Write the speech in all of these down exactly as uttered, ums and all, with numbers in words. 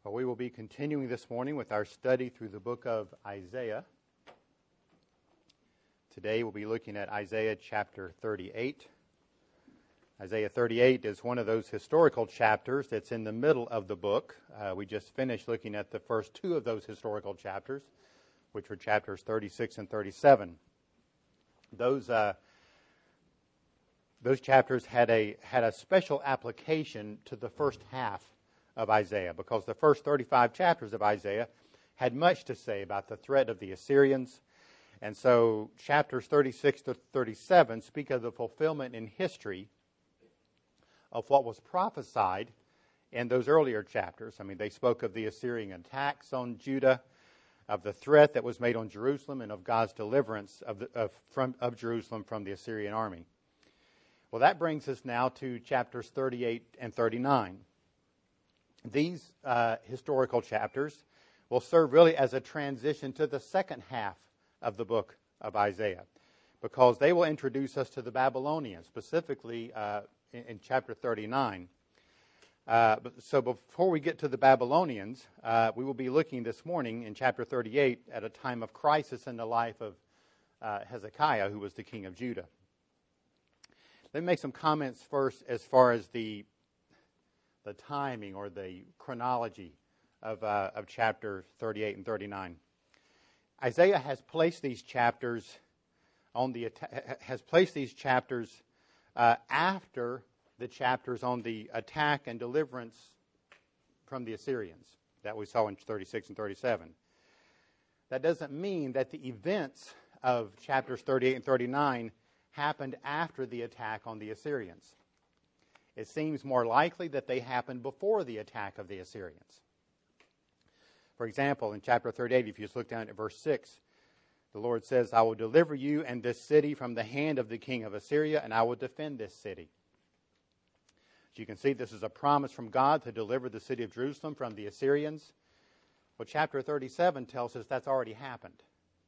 Well, we will be continuing this morning with our study through the book of Isaiah. Today we'll be looking at Isaiah chapter thirty-eight. Isaiah thirty-eight is one of those historical chapters that's in the middle of the book. Uh, we just finished looking at the first two of those historical chapters, which were chapters thirty-six and thirty-seven. Those uh, those chapters had a had a special application to the first half of Isaiah, because the first thirty-five chapters of Isaiah had much to say about the threat of the Assyrians. And so chapters thirty-six to thirty-seven speak of the fulfillment in history of what was prophesied in those earlier chapters. I mean, they spoke of the Assyrian attacks on Judah, of the threat that was made on Jerusalem, and of God's deliverance of, the, of, from, of Jerusalem from the Assyrian army. Well, that brings us now to chapters thirty-eight and thirty-nine. These uh, historical chapters will serve really as a transition to the second half of the book of Isaiah, because they will introduce us to the Babylonians, specifically uh, in, in chapter thirty-nine. Uh, but, so before we get to the Babylonians, uh, we will be looking this morning in chapter thirty-eight at a time of crisis in the life of uh, Hezekiah, who was the king of Judah. Let me make some comments first as far as the the timing or the chronology of, uh, of chapter thirty-eight and thirty-nine. Isaiah has placed these chapters on the has placed these chapters uh, after the chapters on the attack and deliverance from the Assyrians that we saw in thirty-six and thirty-seven. That doesn't mean that the events of chapters thirty-eight and thirty-nine happened after the attack on the Assyrians. It seems more likely that they happened before the attack of the Assyrians. For example, in chapter thirty-eight, if you just look down at verse six, the Lord says, I will deliver you and this city from the hand of the king of Assyria, and I will defend this city. As you can see, this is a promise from God to deliver the city of Jerusalem from the Assyrians. Well, chapter thirty-seven tells us that's already happened.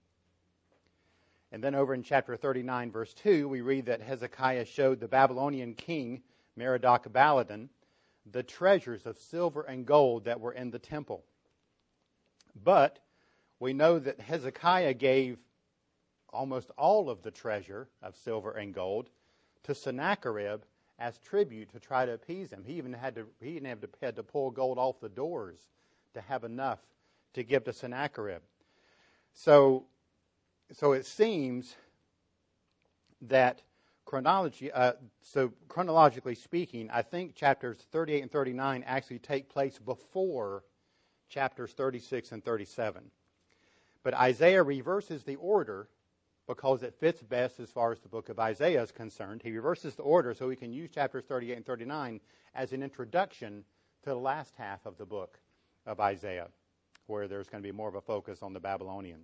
And then over in chapter thirty-nine, verse two, we read that Hezekiah showed the Babylonian king Merodach-Baladan the treasures of silver and gold that were in the temple. But we know that Hezekiah gave almost all of the treasure of silver and gold to Sennacherib as tribute to try to appease him. He even had to he even had to, had to pull gold off the doors to have enough to give to Sennacherib. So, so it seems that chronology. Uh, so chronologically speaking, I think chapters thirty-eight and thirty-nine actually take place before chapters thirty-six and thirty-seven. But Isaiah reverses the order because it fits best as far as the book of Isaiah is concerned. He reverses the order so we can use chapters thirty-eight and thirty-nine as an introduction to the last half of the book of Isaiah, where there's going to be more of a focus on the Babylonians.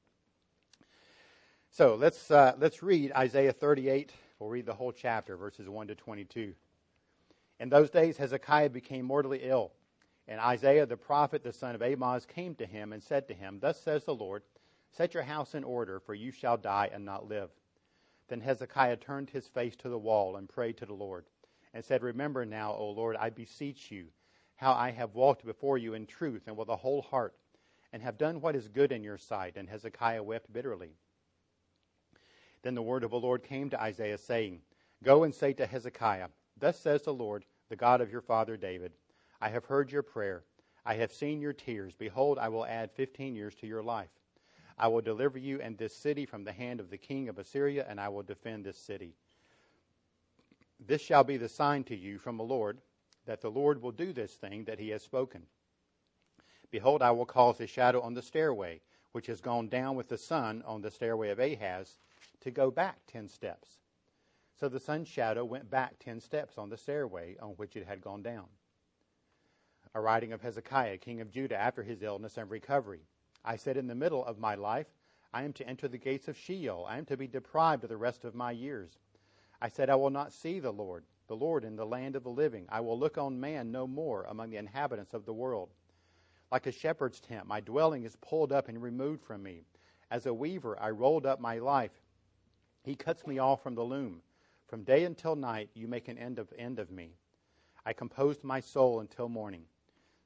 So let's uh, let's read Isaiah thirty-eight. We'll read the whole chapter, verses one to twenty-two. In those days Hezekiah became mortally ill, and Isaiah the prophet, the son of Amoz, came to him and said to him, Thus says the Lord, set your house in order, for you shall die and not live. Then Hezekiah turned his face to the wall and prayed to the Lord, and said, Remember now, O Lord, I beseech you, how I have walked before you in truth and with a whole heart, and have done what is good in your sight. And Hezekiah wept bitterly. Then the word of the Lord came to Isaiah, saying, Go and say to Hezekiah, Thus says the Lord, the God of your father David, I have heard your prayer. I have seen your tears. Behold, I will add fifteen years to your life. I will deliver you and this city from the hand of the king of Assyria, and I will defend this city. This shall be the sign to you from the Lord, that the Lord will do this thing that he has spoken. Behold, I will cause a shadow on the stairway, which has gone down with the sun on the stairway of Ahaz, to go back ten steps. So the sun's shadow went back ten steps on the stairway on which it had gone down. A writing of Hezekiah, king of Judah, after his illness and recovery. I said, in the middle of my life, I am to enter the gates of Sheol. I am to be deprived of the rest of my years. I said, I will not see the Lord, the Lord in the land of the living. I will look on man no more among the inhabitants of the world. Like a shepherd's tent, my dwelling is pulled up and removed from me. As a weaver, I rolled up my life. He cuts me off from the loom. From day until night, you make an end of end of me. I composed my soul until morning.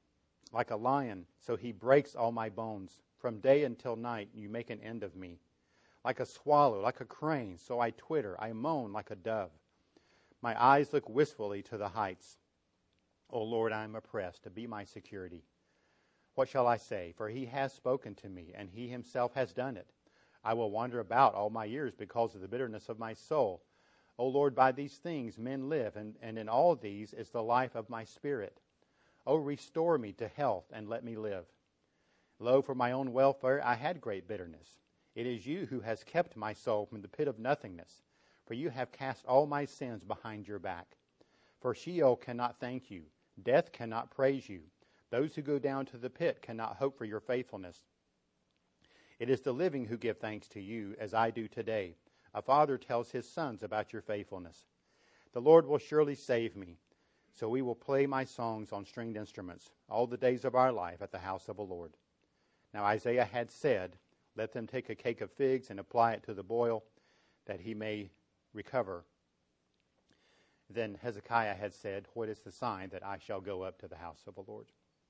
like a lion, so he breaks all my bones. From day until night you make an end of me. Like a swallow, like a crane, so I twitter, I moan like a dove. My eyes look wistfully to the heights. O Lord, I am oppressed, to be my security. What shall I say? For he has spoken to me, and he himself has done it. I will wander about all my years because of the bitterness of my soul. O Lord, by these things men live, and, and in all these is the life of my spirit. O restore me to health, and let me live. Lo, for my own welfare I had great bitterness. It is you who has kept my soul from the pit of nothingness, for you have cast all my sins behind your back. For Sheol cannot thank you, death cannot praise you. Those who go down to the pit cannot hope for your faithfulness. It is the living who give thanks to you, as I do today. A father tells his sons about your faithfulness. The Lord will surely save me, so we will play my songs on stringed instruments all the days of our life at the house of the Lord. Now Isaiah had said, let them take a cake of figs and apply it to the boil, that he may recover. Then Hezekiah had said, what is the sign that I shall go up to the house of the Lord?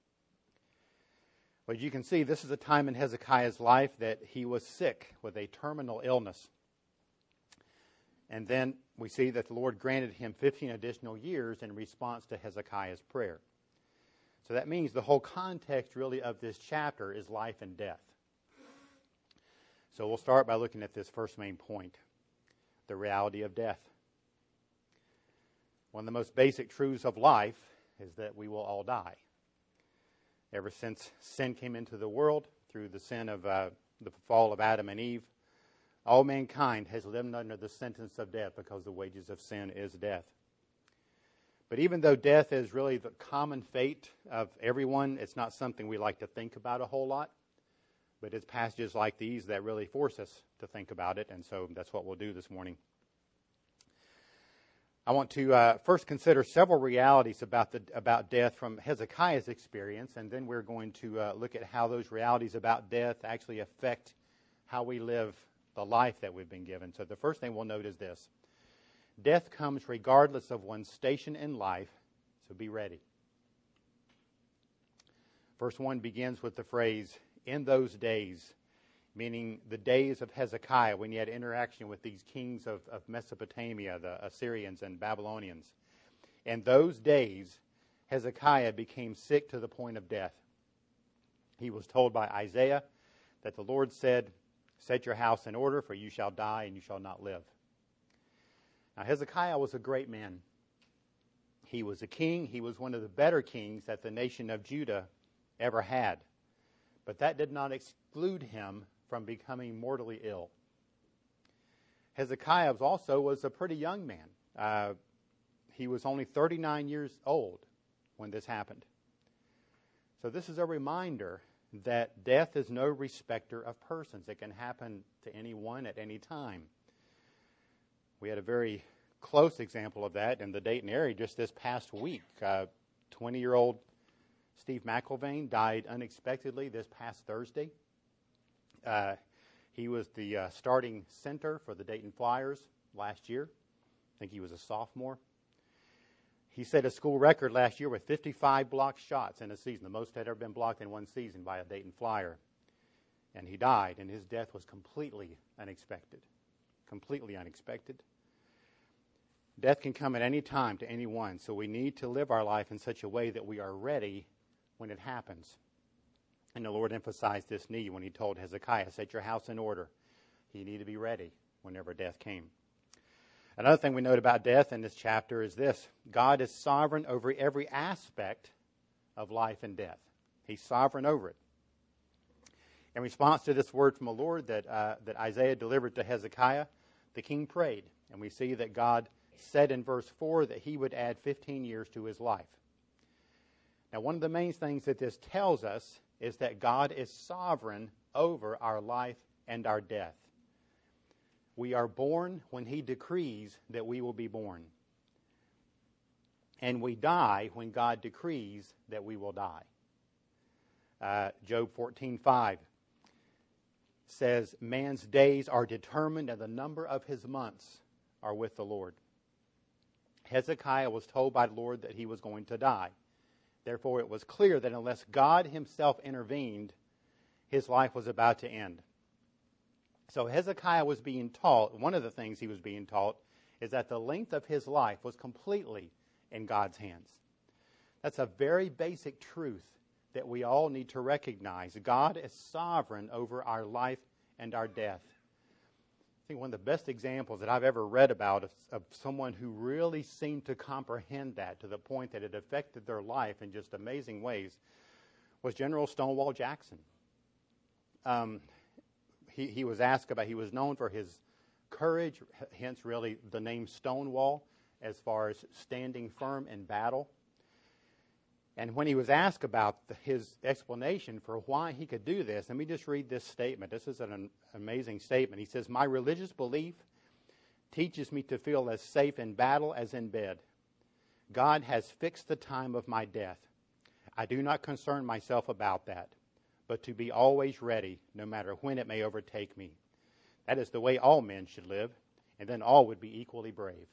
Well, as you can see, this is a time in Hezekiah's life that he was sick with a terminal illness. And then we see that the Lord granted him fifteen additional years in response to Hezekiah's prayer. So that means the whole context really of this chapter is life and death. So we'll start by looking at this first main point, the reality of death. One of the most basic truths of life is that we will all die. Ever since sin came into the world, through the sin of uh, the fall of Adam and Eve, all mankind has lived under the sentence of death because the wages of sin is death. But even though death is really the common fate of everyone, it's not something we like to think about a whole lot. But it's passages like these that really force us to think about it, and so that's what we'll do this morning. I want to uh, first consider several realities about the about death from Hezekiah's experience, and then we're going to uh, look at how those realities about death actually affect how we live the life that we've been given. So the first thing we'll note is this. Death comes regardless of one's station in life, so be ready. Verse one begins with the phrase, in those days, meaning the days of Hezekiah, when he had interaction with these kings of, of Mesopotamia, the Assyrians and Babylonians. In those days, Hezekiah became sick to the point of death. He was told by Isaiah that the Lord said, set your house in order, for you shall die and you shall not live. Now, Hezekiah was a great man. He was a king. He was one of the better kings that the nation of Judah ever had. But that did not exclude him from becoming mortally ill. Hezekiah also was a pretty young man. Uh, he was only thirty-nine years old when this happened. So this is a reminder that death is no respecter of persons. It can happen to anyone at any time. We had a very close example of that in the Dayton area just this past week. Uh, twenty-year-old Steve McIlvain died unexpectedly this past Thursday. Uh, he was the uh, starting center for the Dayton Flyers last year. I think he was a sophomore. He set a school record last year with fifty-five blocked shots in a season, the most had ever been blocked in one season by a Dayton Flyer. And he died, and his death was completely unexpected. Completely unexpected. Death can come at any time to anyone, so we need to live our life in such a way that we are ready when it happens. And the Lord emphasized this need when he told Hezekiah, set your house in order. You need to be ready whenever death came. Another thing we note about death in this chapter is this. God is sovereign over every aspect of life and death. He's sovereign over it. In response to this word from the Lord that, uh, that Isaiah delivered to Hezekiah, the king prayed. And we see that God said in verse four that he would add fifteen years to his life. Now, one of the main things that this tells us is that God is sovereign over our life and our death. We are born when he decrees that we will be born. And we die when God decrees that we will die. Uh, Job fourteen five says, man's days are determined and the number of his months are with the Lord. Hezekiah was told by the Lord that he was going to die. Therefore, it was clear that unless God himself intervened, his life was about to end. So Hezekiah was being taught, one of the things he was being taught, is that the length of his life was completely in God's hands. That's a very basic truth that we all need to recognize. God is sovereign over our life and our death. I think one of the best examples that I've ever read about of, of someone who really seemed to comprehend that to the point that it affected their life in just amazing ways was General Stonewall Jackson. Um, he, he was asked about, he was known for his courage, hence really the name Stonewall, as far as standing firm in battle. And when he was asked about the, his explanation for why he could do this, let me just read this statement. This is an amazing statement. He says, "My religious belief teaches me to feel as safe in battle as in bed. God has fixed the time of my death. I do not concern myself about that, but to be always ready, no matter when it may overtake me. That is the way all men should live, and then all would be equally brave."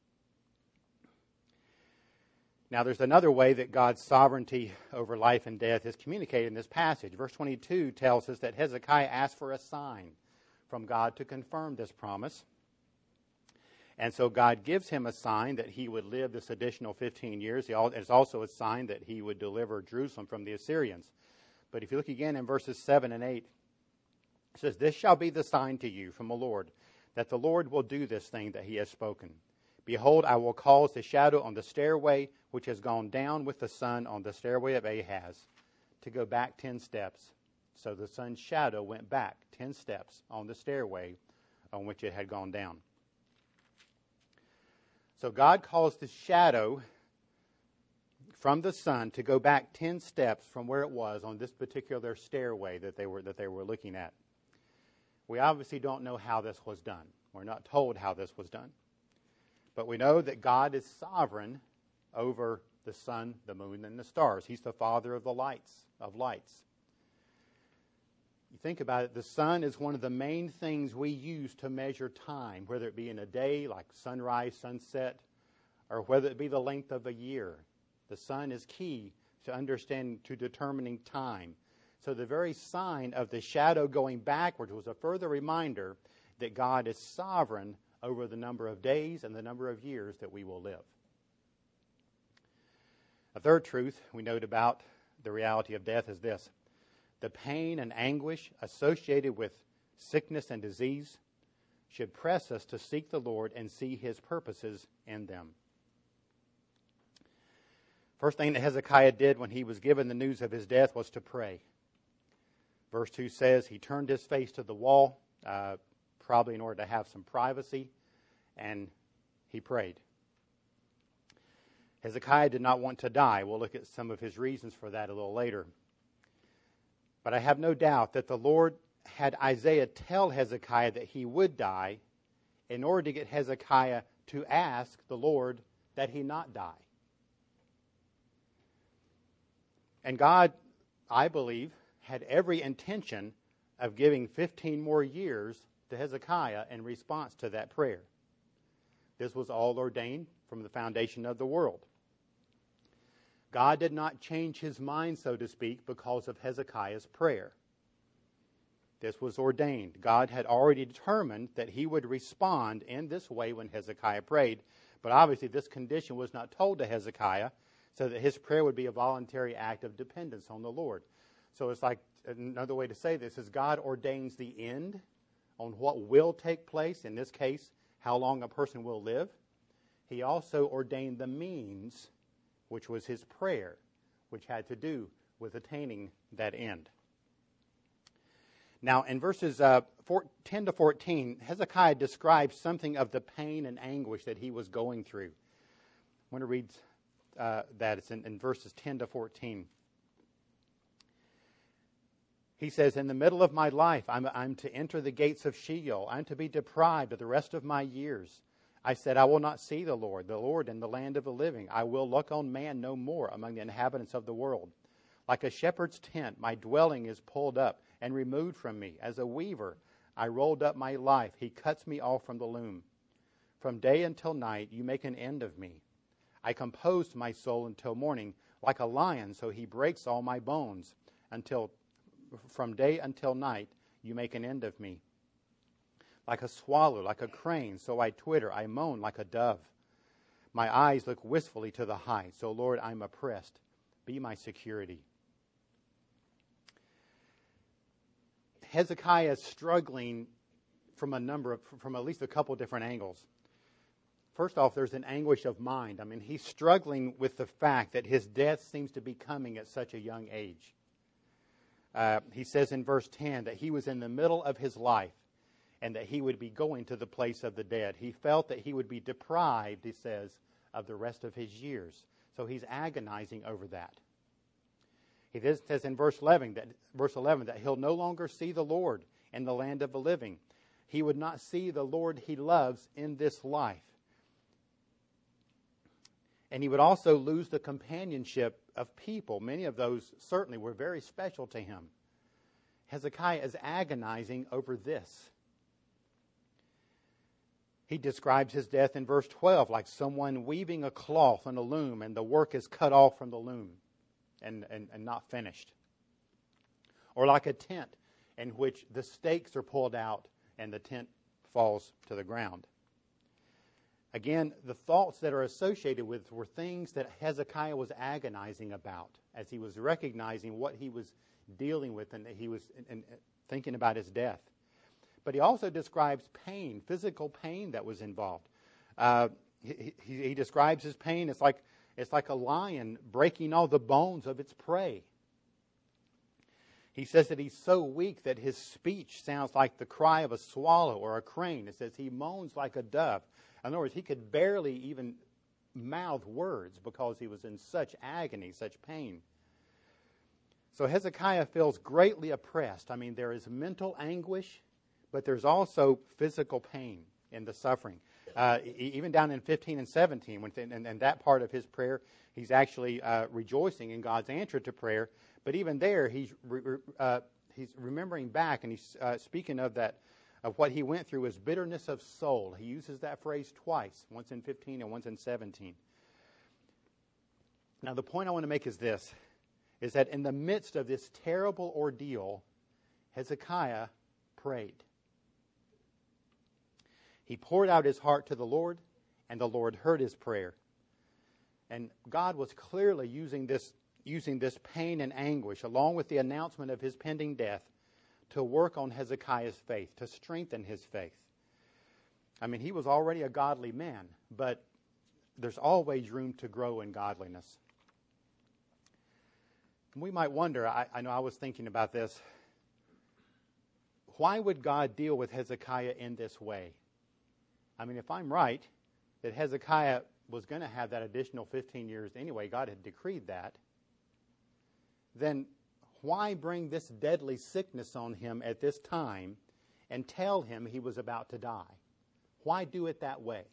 Now, there's another way that God's sovereignty over life and death is communicated in this passage. Verse twenty-two tells us that Hezekiah asked for a sign from God to confirm this promise. And so God gives him a sign that he would live this additional fifteen years. It's also a sign that he would deliver Jerusalem from the Assyrians. But if you look again in verses seven and eight, it says, "This shall be the sign to you from the Lord, that the Lord will do this thing that he has spoken. Behold, I will cause the shadow on the stairway which has gone down with the sun on the stairway of Ahaz to go back ten steps." So the sun's shadow went back ten steps on the stairway on which it had gone down. So God caused the shadow from the sun to go back ten steps from where it was on this particular stairway that they were that they were looking at. We obviously don't know how this was done. We're not told how this was done. But we know that God is sovereign over the sun, the moon, and the stars. He's the father of the lights, of lights. You think about it, the sun is one of the main things we use to measure time, whether it be in a day like sunrise, sunset, or whether it be the length of a year. The sun is key to understanding, to determining time. So the very sign of the shadow going backwards was a further reminder that God is sovereign over the number of days and the number of years that we will live. A third truth we note about the reality of death is this: the pain and anguish associated with sickness and disease should press us to seek the Lord and see his purposes in them. First thing that Hezekiah did when he was given the news of his death was to pray. Verse two says he turned his face to the wall, uh, probably in order to have some privacy, and he prayed. Hezekiah did not want to die. We'll look at some of his reasons for that a little later. But I have no doubt that the Lord had Isaiah tell Hezekiah that he would die in order to get Hezekiah to ask the Lord that he not die. And God, I believe, had every intention of giving fifteen more years to Hezekiah in response to that prayer. This was all ordained from the foundation of the world. God did not change his mind, so to speak, because of Hezekiah's prayer. This was ordained. God had already determined that he would respond in this way when Hezekiah prayed. But obviously this condition was not told to Hezekiah, so that his prayer would be a voluntary act of dependence on the Lord. So it's like, another way to say this is God ordains the end on what will take place, in this case, how long a person will live. He also ordained the means, which was his prayer, which had to do with attaining that end. Now, in verses uh, four, ten to fourteen, Hezekiah describes something of the pain and anguish that he was going through. I want to read uh, that. It's in, in verses ten to fourteen. He says, "In the middle of my life, I'm, I'm to enter the gates of Sheol. I'm to be deprived of the rest of my years. I said, I will not see the Lord, the Lord in the land of the living. I will look on man no more among the inhabitants of the world. Like a shepherd's tent, my dwelling is pulled up and removed from me. As a weaver, I rolled up my life. He cuts me off from the loom. From day until night, you make an end of me. I composed my soul until morning. Like a lion, so he breaks all my bones. Until from day until night, you make an end of me. Like a swallow, like a crane, so I twitter, I moan like a dove. My eyes look wistfully to the heights. So, Lord, I'm oppressed. Be my security. Hezekiah is struggling from a number of, from at least a couple different angles. First off, there's an anguish of mind. I mean, he's struggling with the fact that his death seems to be coming at such a young age. Uh, he says in verse ten that he was in the middle of his life and that he would be going to the place of the dead. He felt that he would be deprived, he says, of the rest of his years. So he's agonizing over that. He then says in verse eleven that, verse eleven that he'll no longer see the Lord in the land of the living. He would not see the Lord he loves in this life. And he would also lose the companionship of people. Many of those certainly were very special to him. Hezekiah is agonizing over this. He describes his death in verse twelve like someone weaving a cloth on a loom and the work is cut off from the loom and, and, and not finished. Or like a tent in which the stakes are pulled out and the tent falls to the ground. Again, the thoughts that are associated with were things that Hezekiah was agonizing about as he was recognizing what he was dealing with and he was and, and thinking about his death. But he also describes pain, physical pain that was involved. Uh, he, he, he describes his pain. It's like it's like a lion breaking all the bones of its prey. He says that he's so weak that his speech sounds like the cry of a swallow or a crane. It says he moans like a dove. In other words, he could barely even mouth words because he was in such agony, such pain. So Hezekiah feels greatly oppressed. I mean, there is mental anguish, but there's also physical pain in the suffering. Uh, even down in fifteen and seventeen, when th- and, and that part of his prayer, he's actually uh, rejoicing in God's answer to prayer. But even there, he's re- uh, he's remembering back, and he's uh, speaking of that, of what he went through as bitterness of soul. He uses that phrase twice, once in fifteen and once in seventeen. Now, the point I want to make is this, is that in the midst of this terrible ordeal, Hezekiah prayed. He poured out his heart to the Lord, and the Lord heard his prayer. And God was clearly using this, using this pain and anguish, along with the announcement of his pending death, to work on Hezekiah's faith, to strengthen his faith. I mean, he was already a godly man, but there's always room to grow in godliness. We might wonder, I, I know I was thinking about this, why would God deal with Hezekiah in this way? I mean, if I'm right, that Hezekiah was going to have that additional fifteen years anyway, God had decreed that, then why bring this deadly sickness on him at this time and tell him he was about to die? Why do it that way?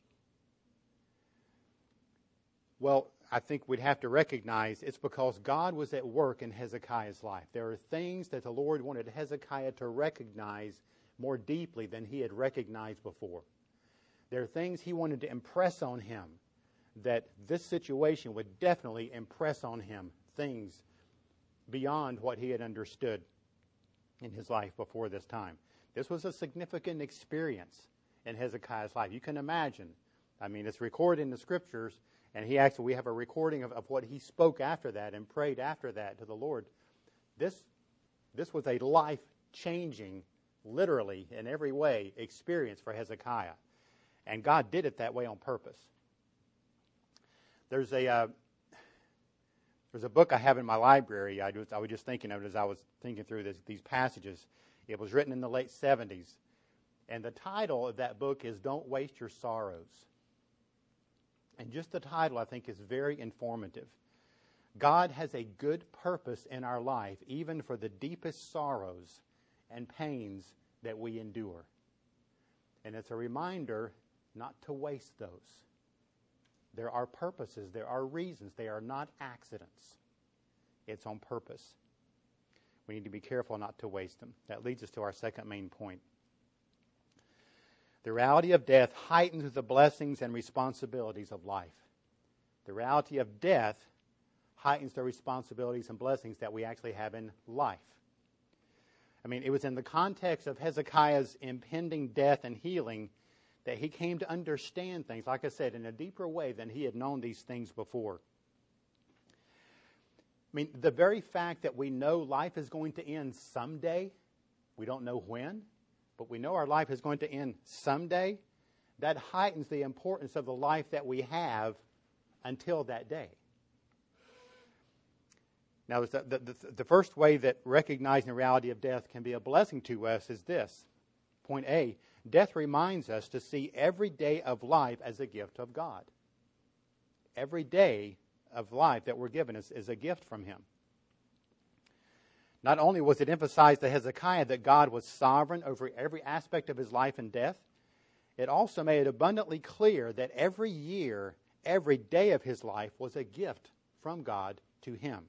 Well, I think we'd have to recognize it's because God was at work in Hezekiah's life. There are things that the Lord wanted Hezekiah to recognize more deeply than he had recognized before. There are things he wanted to impress on him that this situation would definitely impress on him, things beyond what he had understood in his life before this time. This was a significant experience in Hezekiah's life. You can imagine. I mean, it's recorded in the Scriptures, and he actually, we have a recording of, of what he spoke after that and prayed after that to the Lord. This, this was a life-changing, literally, in every way, experience for Hezekiah. And God did it that way on purpose. There's a... Uh, There's a book I have in my library. I, was, I was just thinking of it as I was thinking through this, these passages. It was written in the late seventies. And the title of that book is Don't Waste Your Sorrows. And just the title, I think, is very informative. God has a good purpose in our life, even for the deepest sorrows and pains that we endure. And it's a reminder not to waste those. There are purposes, there are reasons. They are not accidents. It's on purpose. We need to be careful not to waste them. That leads us to our second main point. The reality of death heightens the blessings and responsibilities of life. The reality of death heightens the responsibilities and blessings that we actually have in life. I mean, it was in the context of Hezekiah's impending death and healing that he came to understand things, like I said, in a deeper way than he had known these things before. I mean, the very fact that we know life is going to end someday, we don't know when, but we know our life is going to end someday, that heightens the importance of the life that we have until that day. Now, the, the, the first way that recognizing the reality of death can be a blessing to us is this. Point A, death reminds us to see every day of life as a gift of God. Every day of life that we're given is, is a gift from Him. Not only was it emphasized to Hezekiah that God was sovereign over every aspect of his life and death, it also made it abundantly clear that every year, every day of his life was a gift from God to him.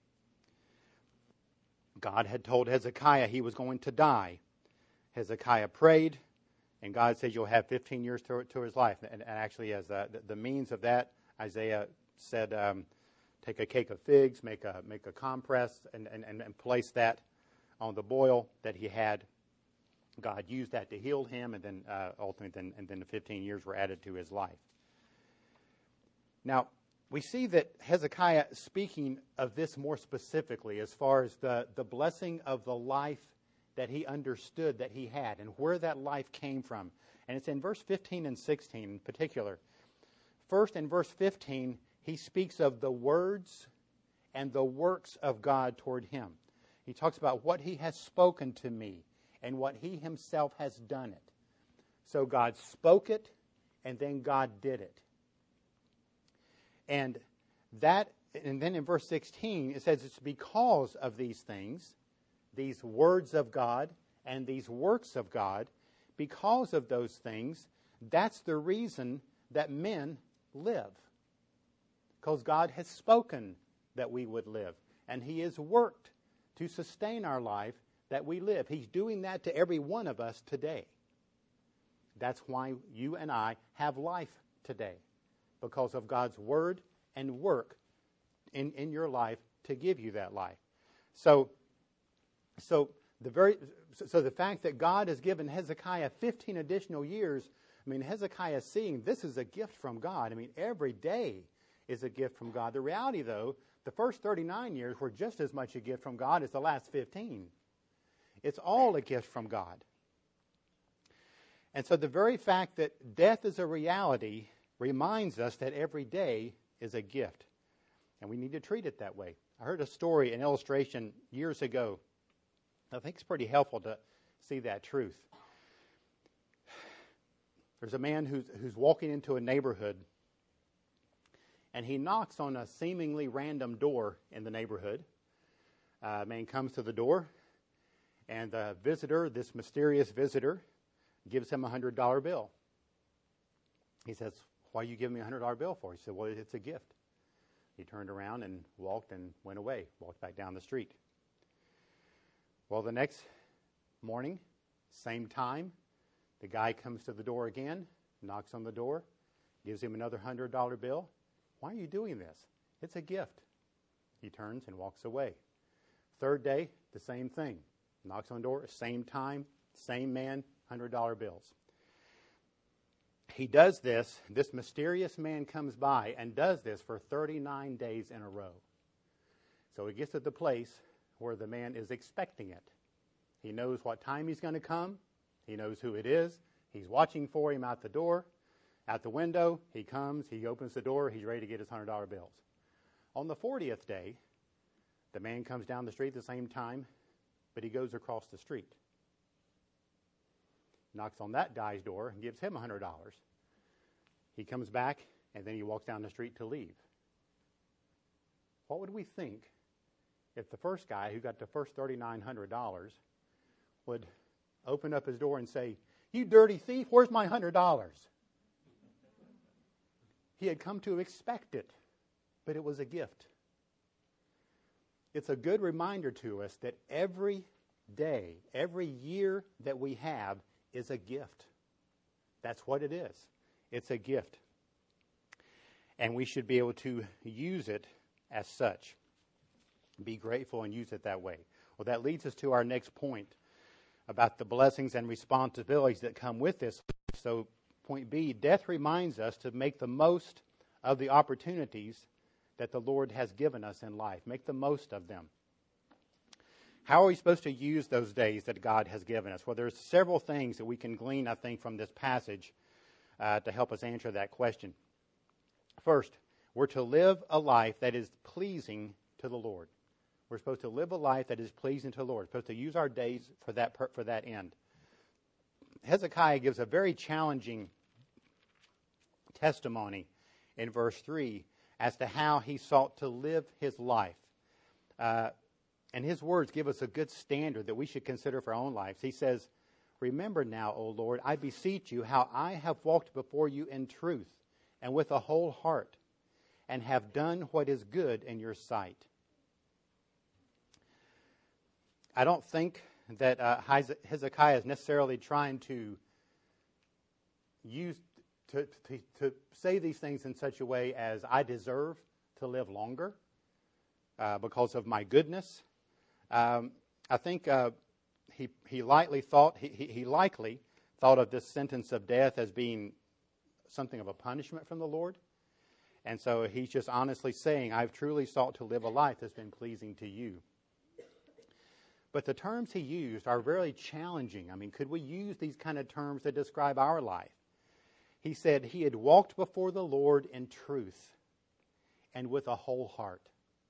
God had told Hezekiah he was going to die. Hezekiah prayed, and God said, you'll have fifteen years to, to his life. And, and actually, as uh, the, the means of that, Isaiah said, um, take a cake of figs, make a make a compress, and, and, and place that on the boil that he had. God used that to heal him, and then uh, ultimately, then, and then the fifteen years were added to his life. Now, we see that Hezekiah speaking of this more specifically as far as the, the blessing of the life that he understood that he had and where that life came from. And it's in verse fifteen and sixteen in particular. First, in verse fifteen, he speaks of the words and the works of God toward him. He talks about what he has spoken to me and what he himself has done it. So God spoke it, and then God did it. And that, and then in verse sixteen, it says it's because of these things, these words of God and these works of God, because of those things, that's the reason that men live. Because God has spoken that we would live. And He has worked to sustain our life that we live. He's doing that to every one of us today. That's why you and I have life today. Because of God's word and work in, in your life to give you that life. So, so the very so the fact that God has given Hezekiah fifteen additional years, I mean, Hezekiah is seeing this is a gift from God. I mean, every day is a gift from God. The reality, though, the first thirty-nine years were just as much a gift from God as the last fifteen. It's all a gift from God. And so the very fact that death is a reality reminds us that every day is a gift. And we need to treat it that way. I heard a story, an illustration years ago. I think it's pretty helpful to see that truth. There's a man who's, who's walking into a neighborhood, and he knocks on a seemingly random door in the neighborhood. Uh, a man comes to the door, and the visitor, this mysterious visitor, gives him a one hundred dollar bill. He says, why are you giving me a one hundred dollar bill for? He said, well, it's a gift. He turned around and walked and went away, walked back down the street. Well, the next morning, same time, the guy comes to the door again, knocks on the door, gives him another one hundred dollar bill. Why are you doing this? It's a gift. He turns and walks away. Third day, the same thing. Knocks on the door, same time, same man, one hundred dollar bills. He does this, this mysterious man comes by and does this for thirty-nine days in a row. So he gets to the place where the man is expecting it. He knows what time he's going to come. He knows who it is. He's watching for him out the door. Out the window, he comes, he opens the door, he's ready to get his one hundred dollar bills. On the fortieth day, the man comes down the street at the same time, but he goes across the street. Knocks on that guy's door and gives him one hundred dollars. He comes back, and then he walks down the street to leave. What would we think if the first guy who got the first three thousand nine hundred dollars would open up his door and say, you dirty thief, where's my one hundred dollars? He had come to expect it, but it was a gift. It's a good reminder to us that every day, every year that we have is a gift. That's what it is. It's a gift. and we should be able to use it as such. Be grateful and use it that way. Well, that leads us to our next point about the blessings and responsibilities that come with this. So, point B, death reminds us to make the most of the opportunities that the Lord has given us in life. Make the most of them. How are we supposed to use those days that God has given us? Well, there's several things that we can glean, I think, from this passage uh, to help us answer that question. First, we're to live a life that is pleasing to the Lord. We're supposed to live a life that is pleasing to the Lord. We're supposed to use our days for that for that end. Hezekiah gives a very challenging testimony in verse three as to how he sought to live his life. Uh, and his words give us a good standard that we should consider for our own lives. He says, "Remember now, O Lord, I beseech you, how I have walked before you in truth and with a whole heart, and have done what is good in your sight." I don't think that uh, Hezekiah is necessarily trying to use to, to, to say these things in such a way as I deserve to live longer uh, because of my goodness. Um, I think uh, he he likely thought he, he likely thought of this sentence of death as being something of a punishment from the Lord, and so he's just honestly saying, "I've truly sought to live a life that's been pleasing to you." But the terms he used are very challenging. I mean, could we use these kind of terms to describe our life? He said he had walked before the Lord in truth and with a whole heart.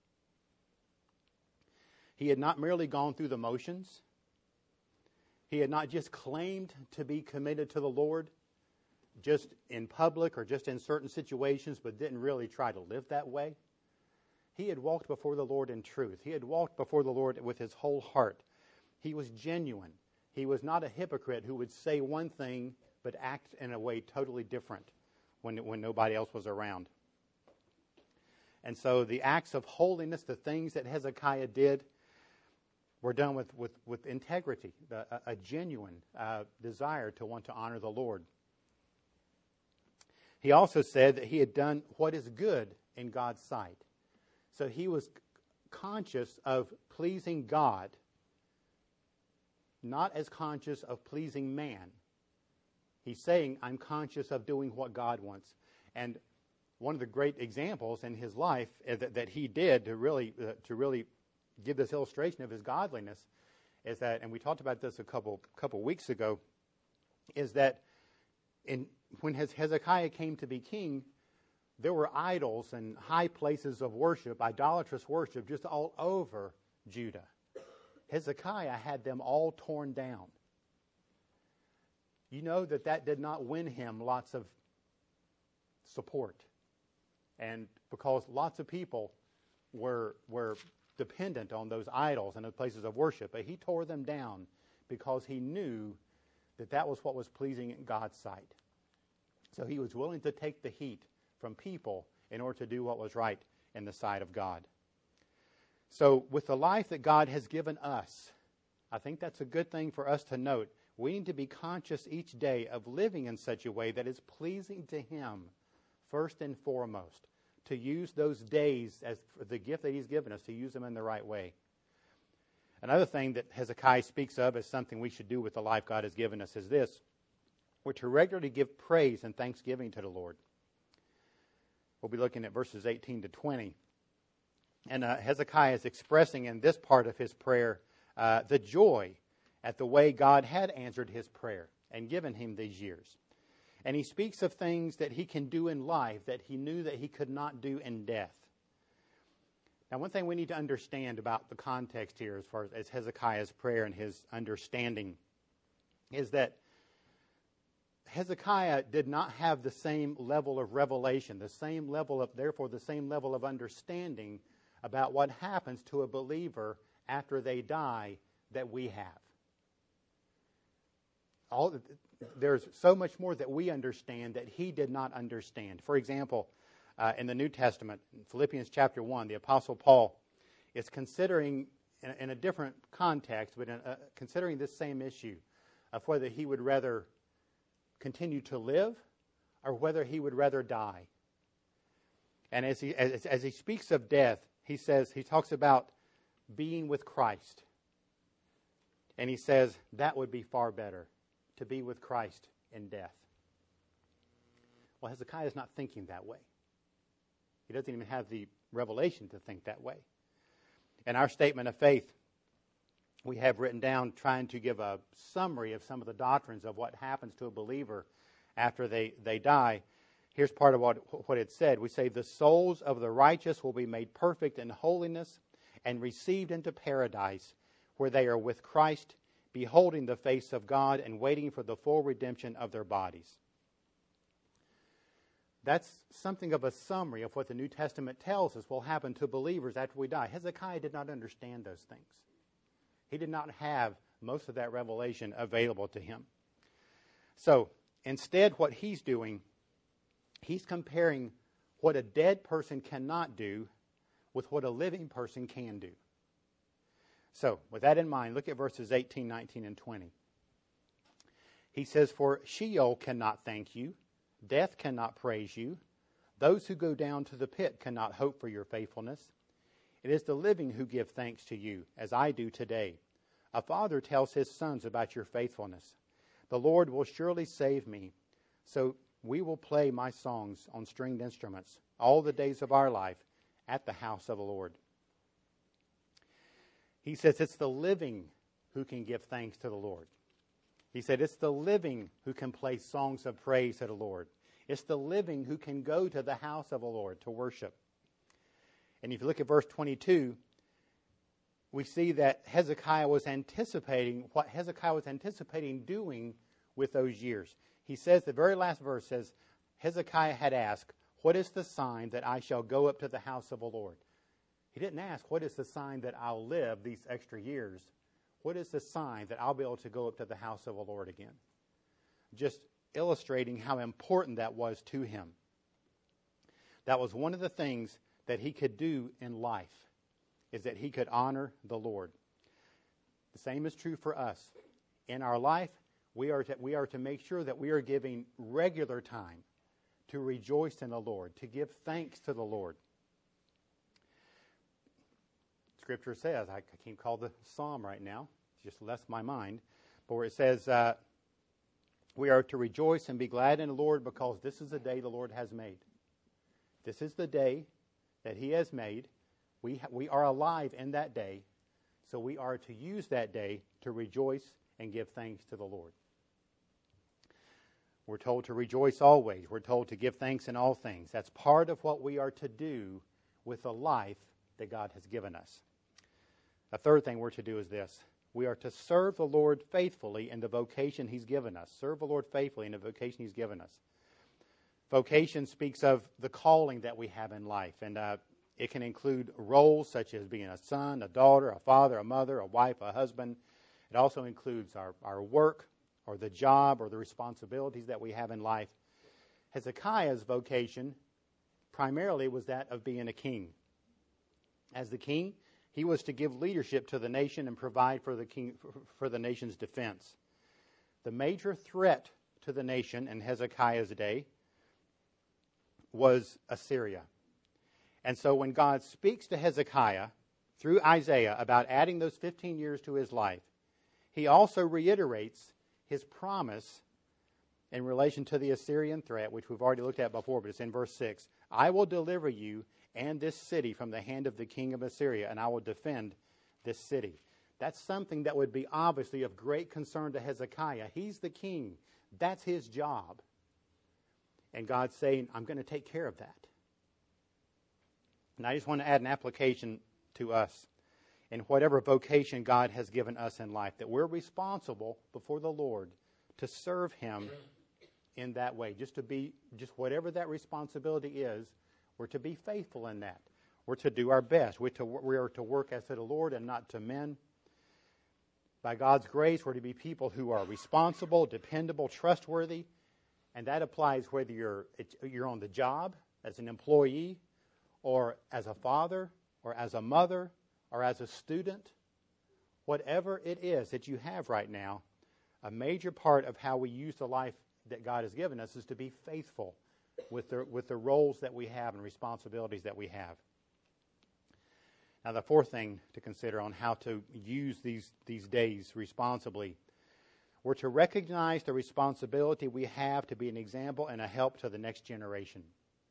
He had not merely gone through the motions. He had not just claimed to be committed to the Lord just in public or just in certain situations, but didn't really try to live that way. He had walked before the Lord in truth. He had walked before the Lord with his whole heart. He was genuine. He was not a hypocrite who would say one thing but act in a way totally different when, when nobody else was around. And so the acts of holiness, the things that Hezekiah did, were done with, with, with integrity, a, a genuine uh, desire to want to honor the Lord. He also said that he had done what is good in God's sight. So he was conscious of pleasing God, not as conscious of pleasing man. He's saying, I'm conscious of doing what God wants. And one of the great examples in his life that, that he did to really uh, to really give this illustration of his godliness is that, and we talked about this a couple couple weeks ago, is that in when Hezekiah came to be king, there were idols and high places of worship, idolatrous worship, just all over Judah. Hezekiah had them all torn down. You know that that did not win him lots of support. And because lots of people were, were dependent on those idols and those places of worship, but he tore them down because he knew that that was what was pleasing in God's sight. So he was willing to take the heat from people in order to do what was right in the sight of God. So with the life that God has given us, I think that's a good thing for us to note. We need to be conscious each day of living in such a way that is pleasing to Him, first and foremost. To use those days as the gift that He's given us, to use them in the right way. Another thing that Hezekiah speaks of as something we should do with the life God has given us is this. We're to regularly give praise and thanksgiving to the Lord. We'll be looking at verses eighteen to twenty. And uh, Hezekiah is expressing in this part of his prayer uh, the joy at the way God had answered his prayer and given him these years. And he speaks of things that he can do in life that he knew that he could not do in death. Now, one thing we need to understand about the context here as far as, as Hezekiah's prayer and his understanding is that Hezekiah did not have the same level of revelation, the same level of, therefore, the same level of understanding about what happens to a believer after they die that we have. All, there's so much more that we understand that he did not understand. For example, uh, in the New Testament, in Philippians chapter one, the Apostle Paul is considering, in, in a different context, but in, uh, considering this same issue of whether he would rather continue to live or whether he would rather die. And as he, as, as he speaks of death, he says, he talks about being with Christ. And he says, that would be far better, to be with Christ in death. Well, Hezekiah is not thinking that way. He doesn't even have the revelation to think that way. In our statement of faith, we have written down trying to give a summary of some of the doctrines of what happens to a believer after they, they die. Here's part of what, what it said. We say, the souls of the righteous will be made perfect in holiness and received into paradise, where they are with Christ, beholding the face of God and waiting for the full redemption of their bodies. That's something of a summary of what the New Testament tells us will happen to believers after we die. Hezekiah did not understand those things. He did not have most of that revelation available to him. So, instead, what he's doing, he's comparing what a dead person cannot do with what a living person can do. So, with that in mind, look at verses eighteen, nineteen, and twenty. He says, for Sheol cannot thank you, death cannot praise you, those who go down to the pit cannot hope for your faithfulness. It is the living who give thanks to you, as I do today. A father tells his sons about your faithfulness. The Lord will surely save me, so we will play my songs on stringed instruments all the days of our life at the house of the Lord. He says it's the living who can give thanks to the Lord. He said it's the living who can play songs of praise to the Lord. It's the living who can go to the house of the Lord to worship. And if you look at verse twenty-two, we see that Hezekiah was anticipating what Hezekiah was anticipating doing with those years. He says, the very last verse says, Hezekiah had asked, what is the sign that I shall go up to the house of the Lord? He didn't ask, what is the sign that I'll live these extra years? What is the sign that I'll be able to go up to the house of the Lord again? Just illustrating how important that was to him. That was one of the things that he could do in life, is that he could honor the Lord. The same is true for us. In our life, we are to, we are to make sure that we are giving regular time to rejoice in the Lord, to give thanks to the Lord. Scripture says, I can't call the psalm right now, it just left my mind, but where it says, uh, we are to rejoice and be glad in the Lord, because this is the day the Lord has made. This is the day that he has made. We, ha- we are alive in that day, so we are to use that day to rejoice and give thanks to the Lord. We're told to rejoice always. We're told to give thanks in all things. That's part of what we are to do with the life that God has given us. A third thing we're to do is this. We are to serve the Lord faithfully in the vocation he's given us. Serve the Lord faithfully in the vocation he's given us. Vocation speaks of the calling that we have in life, and uh, it can include roles such as being a son, a daughter, a father, a mother, a wife, a husband. It also includes our, our work or the job or the responsibilities that we have in life. Hezekiah's vocation primarily was that of being a king. As the king, he was to give leadership to the nation and provide for the king for the nation's defense. The major threat to the nation in Hezekiah's day was Assyria. And so when God speaks to Hezekiah through Isaiah about adding those fifteen years to his life, he also reiterates his promise in relation to the Assyrian threat, which we've already looked at before, but it's in verse six. I will deliver you and this city from the hand of the king of Assyria, and I will defend this city. That's something that would be obviously of great concern to Hezekiah. He's the king. That's his job. And God's saying, I'm going to take care of that. And I just want to add an application to us in whatever vocation God has given us in life, that we're responsible before the Lord to serve him in that way. Just to be, just whatever that responsibility is, we're to be faithful in that. We're to do our best. We're to, we are to work as to the Lord and not to men. By God's grace, we're to be people who are responsible, dependable, trustworthy. And that applies whether you're, you're on the job as an employee, or as a father, or as a mother, or as a student. Whatever it is that you have right now, a major part of how we use the life that God has given us is to be faithful with the, with the roles that we have and responsibilities that we have. Now, the fourth thing to consider on how to use these, these days responsibly, we're to recognize the responsibility we have to be an example and a help to the next generation.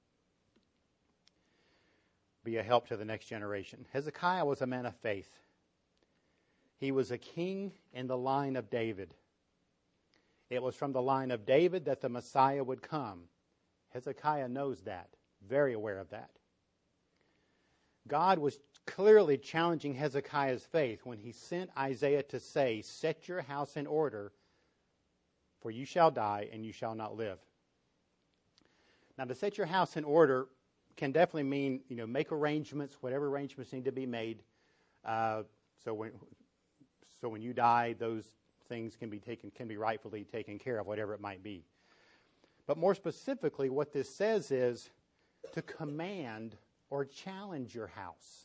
Be a help to the next generation. Hezekiah was a man of faith. He was a king in the line of David. It was from the line of David that the Messiah would come. Hezekiah knows that, very aware of that. God was clearly challenging Hezekiah's faith when he sent Isaiah to say, "Set your house in order, for you shall die and you shall not live." Now, to set your house in order can definitely mean, you know, make arrangements, whatever arrangements need to be made. Uh, so when so when you die, those things can be taken, can be rightfully taken care of, whatever it might be. But more specifically, what this says is to command or challenge your house.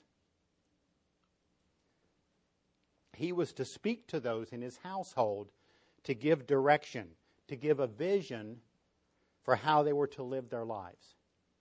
He was to speak to those in his household to give direction, to give a vision for how they were to live their lives.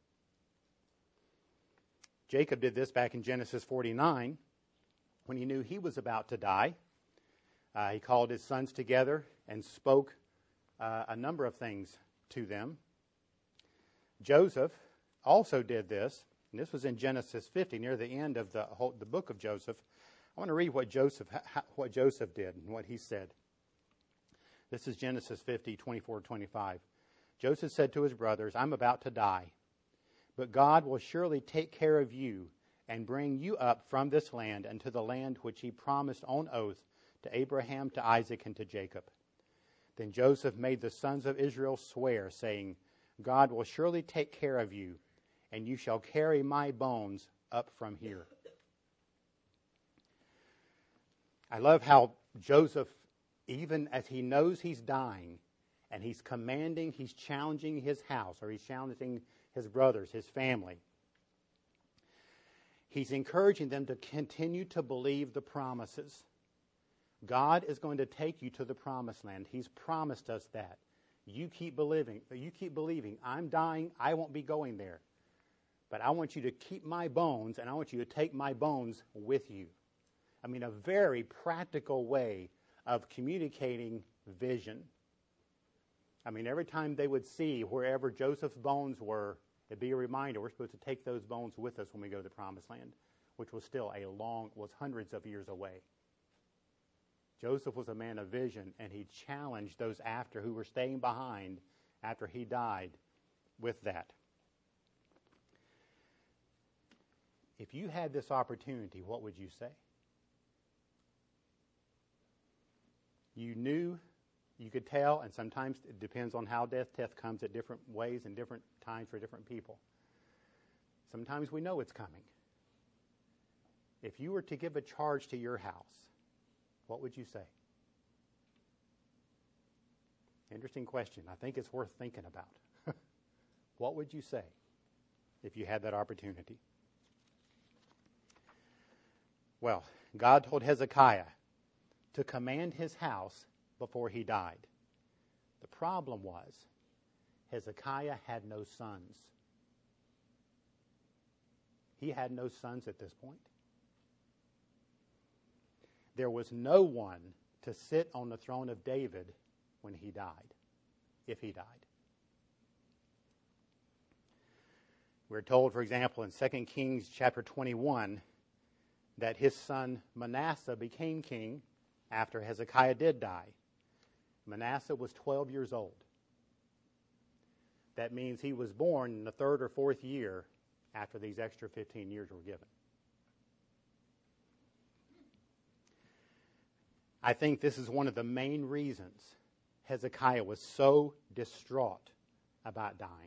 Jacob did this back in Genesis forty-nine when he knew he was about to die. Uh, he called his sons together and spoke uh, a number of things to them. Joseph also did this, and this was in Genesis fifty, near the end of the whole, the book of Joseph. I want to read what Joseph what Joseph did and what he said. This is Genesis fifty, twenty-four to twenty-five. Joseph said to his brothers, "I'm about to die, but God will surely take care of you and bring you up from this land unto the land which he promised on oath to Abraham, to Isaac, and to Jacob." Then Joseph made the sons of Israel swear, saying, "God will surely take care of you, and you shall carry my bones up from here." I love how Joseph, even as he knows he's dying, and he's commanding, he's challenging his house, or he's challenging his brothers, his family, he's encouraging them to continue to believe the promises. God is going to take you to the promised land. He's promised us that. You keep believing. You keep believing. I'm dying. I won't be going there. But I want you to keep my bones, and I want you to take my bones with you. I mean, a very practical way of communicating vision. I mean, every time they would see wherever Joseph's bones were, it'd be a reminder we're supposed to take those bones with us when we go to the promised land, which was still a long, was hundreds of years away. Joseph was a man of vision, and he challenged those after who were staying behind after he died with that. If you had this opportunity, what would you say? You knew, you could tell, and sometimes it depends on how death, death comes at different ways and different times for different people. Sometimes we know it's coming. If you were to give a charge to your house, what would you say? Interesting question. I think it's worth thinking about. What would you say if you had that opportunity? Well, God told Hezekiah to command his house before he died. The problem was Hezekiah had no sons. He had no sons at this point. There was no one to sit on the throne of David when he died, if he died. We're told, for example, in Second Kings chapter twenty-one, that his son Manasseh became king after Hezekiah did die. Manasseh was twelve years old. That means he was born in the third or fourth year after these extra fifteen years were given. I think this is one of the main reasons Hezekiah was so distraught about dying.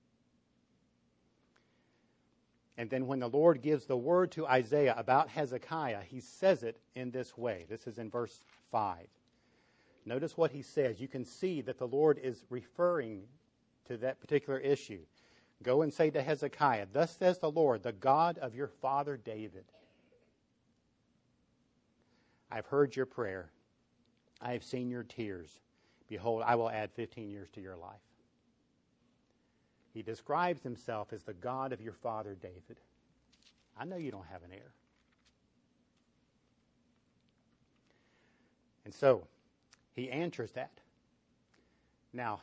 And then when the Lord gives the word to Isaiah about Hezekiah, he says it in this way. This is in verse five. Notice what he says. You can see that the Lord is referring to that particular issue. Go and say to Hezekiah, "Thus says the Lord, the God of your father David. I've heard your prayer. I have seen your tears. Behold, I will add fifteen years to your life." He describes himself as the God of your father David. I know you don't have an heir. And so, he answers that. Now,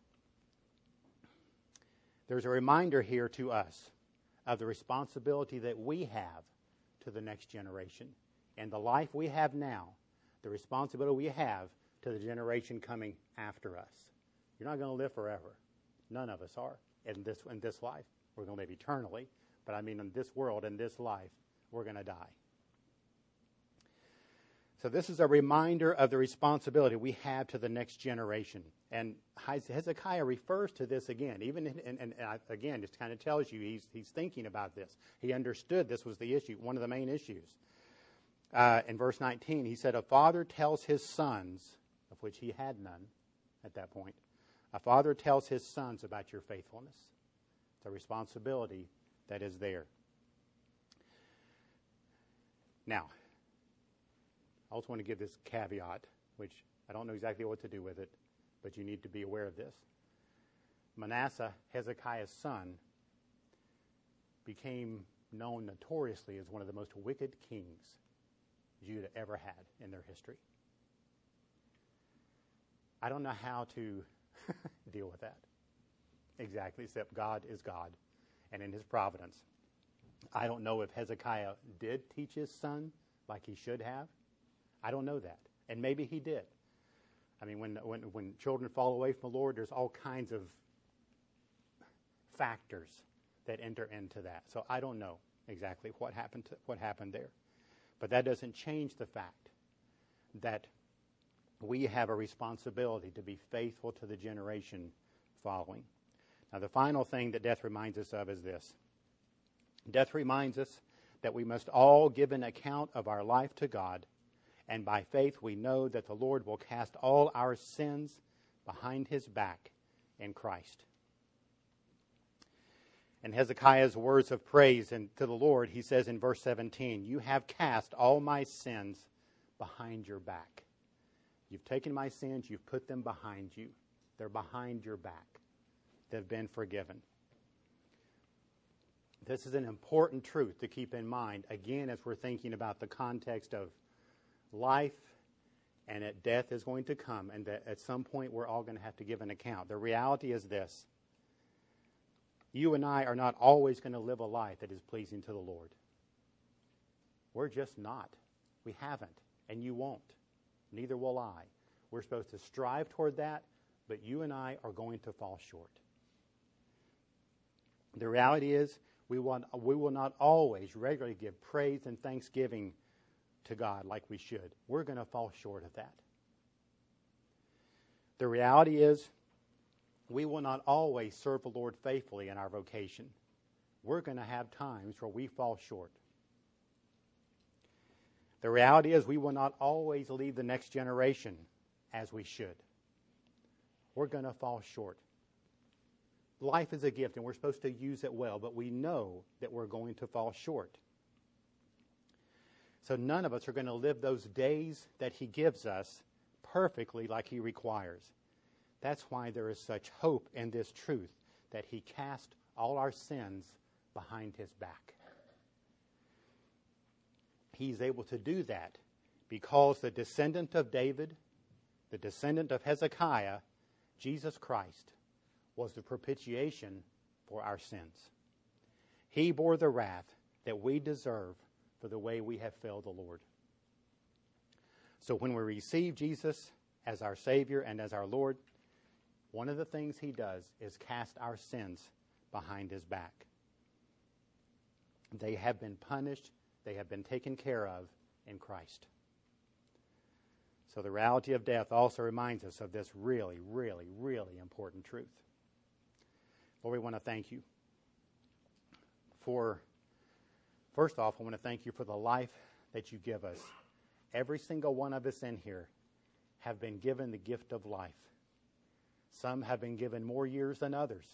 there's a reminder here to us of the responsibility that we have to the next generation. And the life we have now, the responsibility we have to the generation coming after us. You're not going to live forever. None of us are in this, in this life. We're going to live eternally. But I mean, in this world, in this life, we're going to die. So this is a reminder of the responsibility we have to the next generation. And Hezekiah refers to this again. Even in, and, and again, just kind of tells you he's, he's thinking about this. He understood this was the issue, one of the main issues. Uh, in verse nineteen, he said, a father tells his sons, of which he had none at that point, a father tells his sons about your faithfulness. It's a responsibility that is there. Now, I also want to give this caveat, which I don't know exactly what to do with it, but you need to be aware of this. Manasseh, Hezekiah's son, became known notoriously as one of the most wicked kings Judah ever had in their history. I don't know how to deal with that exactly, except God is God and in his providence. I don't know if Hezekiah did teach his son like he should have. I don't know that. And maybe he did. I mean, when, when, when children fall away from the Lord, there's all kinds of factors that enter into that. So I don't know exactly what happened to, what happened there. But that doesn't change the fact that we have a responsibility to be faithful to the generation following. Now, the final thing that death reminds us of is this. Death reminds us that we must all give an account of our life to God, and by faith we know that the Lord will cast all our sins behind his back in Christ. In Hezekiah's words of praise and to the Lord, he says in verse seventeen, you have cast all my sins behind your back. You've taken my sins, you've put them behind you. They're behind your back. They've been forgiven. This is an important truth to keep in mind, again, as we're thinking about the context of life and that death is going to come, and that at some point we're all going to have to give an account. The reality is this. You and I are not always going to live a life that is pleasing to the Lord. We're just not. We haven't, and you won't. Neither will I. We're supposed to strive toward that, but you and I are going to fall short. The reality is we, want, we will not always regularly give praise and thanksgiving to God like we should. We're going to fall short of that. The reality is we will not always serve the Lord faithfully in our vocation. We're going to have times where we fall short. The reality is we will not always lead the next generation as we should. We're going to fall short. Life is a gift, and we're supposed to use it well, but we know that we're going to fall short. So none of us are going to live those days that he gives us perfectly like he requires. That's why there is such hope in this truth, that he cast all our sins behind his back. He's able to do that because the descendant of David, the descendant of Hezekiah, Jesus Christ, was the propitiation for our sins. He bore the wrath that we deserve for the way we have failed the Lord. So when we receive Jesus as our Savior and as our Lord, one of the things he does is cast our sins behind his back. They have been punished. They have been taken care of in Christ. So the reality of death also reminds us of this really, really, really important truth. Lord, we want to thank you for, first off, I want to thank you for the life that you give us. Every single one of us in here have been given the gift of life. Some have been given more years than others.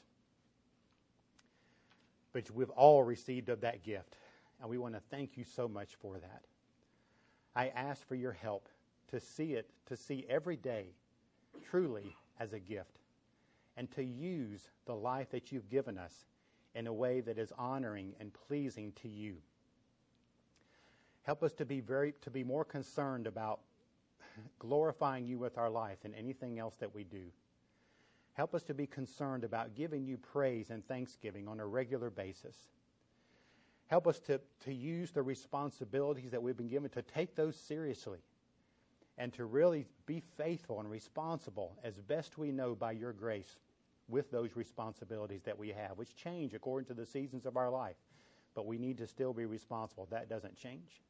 But we've all received of that gift, and we want to thank you so much for that. I ask for your help to see it, to see every day truly as a gift, and to use the life that you've given us in a way that is honoring and pleasing to you. Help us to be very to be more concerned about glorifying you with our life than anything else that we do. Help us to be concerned about giving you praise and thanksgiving on a regular basis. Help us to, to use the responsibilities that we've been given, to take those seriously, and to really be faithful and responsible as best we know by your grace with those responsibilities that we have, which change according to the seasons of our life. But we need to still be responsible. That doesn't change.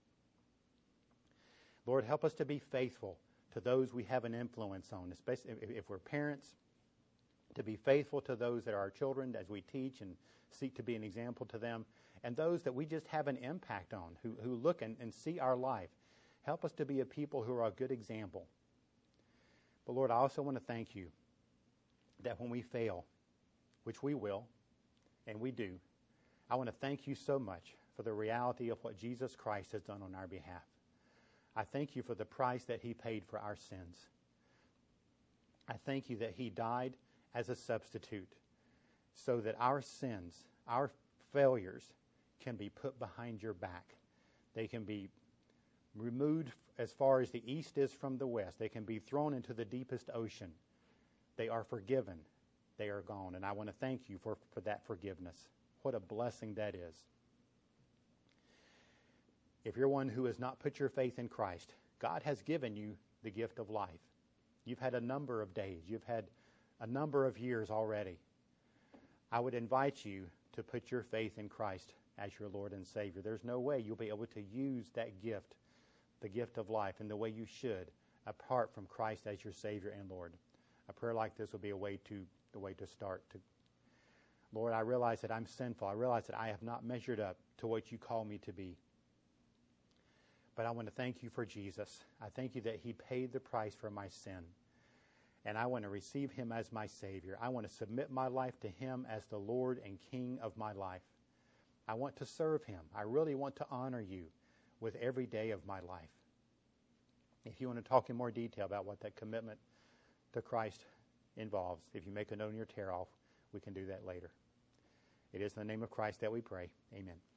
Lord, help us to be faithful to those we have an influence on, especially if we're parents, to be faithful to those that are our children as we teach and seek to be an example to them, and those that we just have an impact on, who, who look and, and see our life. Help us to be a people who are a good example. But Lord, I also want to thank you that when we fail, which we will, and we do, I want to thank you so much for the reality of what Jesus Christ has done on our behalf. I thank you for the price that he paid for our sins. I thank you that he died as a substitute so that our sins, our failures, can be put behind your back. They can be removed as far as the east is from the west. They can be thrown into the deepest ocean. They are forgiven. They are gone. And I want to thank you for, for that forgiveness. What a blessing that is. If you're one who has not put your faith in Christ, God has given you the gift of life. You've had a number of days. You've had a number of years already. I would invite you to put your faith in Christ as your Lord and Savior. There's no way you'll be able to use that gift, the gift of life, in the way you should, apart from Christ as your Savior and Lord. A prayer like this will be a way to the way to start. To, Lord, I realize that I'm sinful. I realize that I have not measured up to what you call me to be. But I want to thank you for Jesus. I thank you that he paid the price for my sin. And I want to receive him as my Savior. I want to submit my life to him as the Lord and King of my life. I want to serve him. I really want to honor you with every day of my life. If you want to talk in more detail about what that commitment to Christ involves, if you make a note in your tear off, we can do that later. It is in the name of Christ that we pray. Amen.